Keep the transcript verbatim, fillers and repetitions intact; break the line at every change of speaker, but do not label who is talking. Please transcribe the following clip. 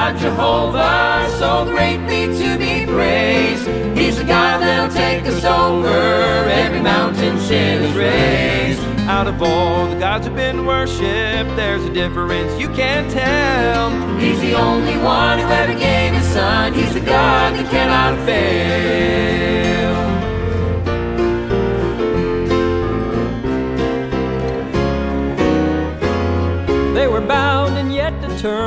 God Jehovah, so greatly to be praised. He's the God that'll take us over every mountain sin is raised.
Out of all the gods who've been worshipped, there's a difference you can't tell.
He's the only one who ever gave his son. He's the God that cannot fail.